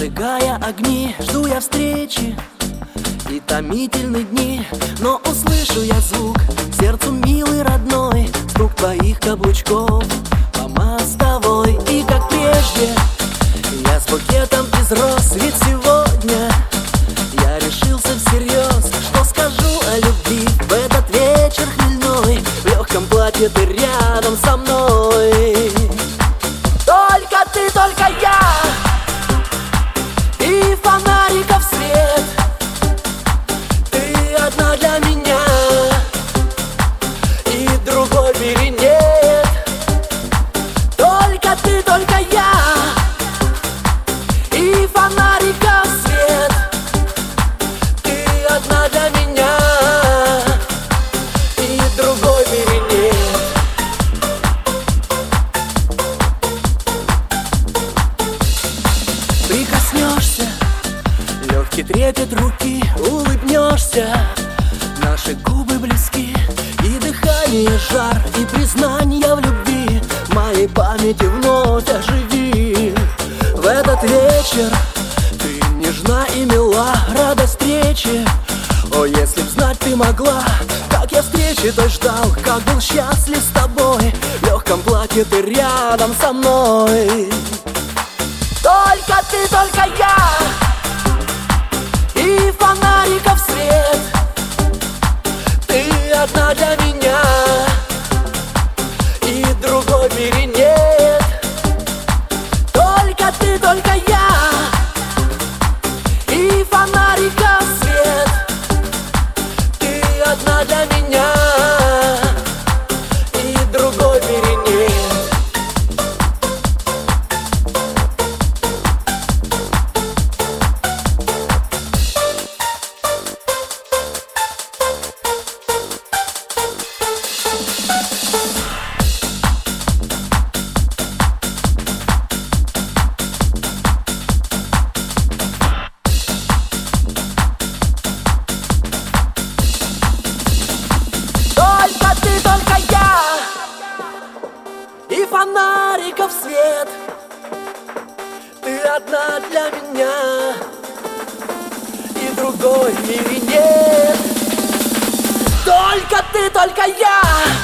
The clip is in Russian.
Зажигая огни, жду я встречи и томительные дни. Но услышу я звук, сердцу милый, родной, стук твоих каблучков по мостовой. И как прежде я с букетом из роз, ведь сегодня я решился всерьез, что скажу о любви в этот вечер хмельной. В легком платье ты рядом со мной. Только ты, только я, и фонариков свет. Ты одна для меня, и другой в мире нет. Только ты, только я, и фонариков свет. Ты одна для меня, и другой в мире нет. Прикоснешься, легкий трепет руки, улыбнешься, наши губы близки, и дыхание жар, и признание в любви в моей памяти вновь оживи. В этот вечер ты нежна и мила, радость встречи. О, если б знать ты могла, как я встречи той ждал, как был счастлив с тобой. В легком платье ты рядом со мной. Только ты, только я, и фонариков свет. Ты одна для меня, и другой в мире нет. Только ты, только я, и фонариков свет. Ты одна для меня, и другой в мире нет. Только ты, только я, и фонариков свет. Ты одна для меня, и другой в мире нет. Только ты, только я.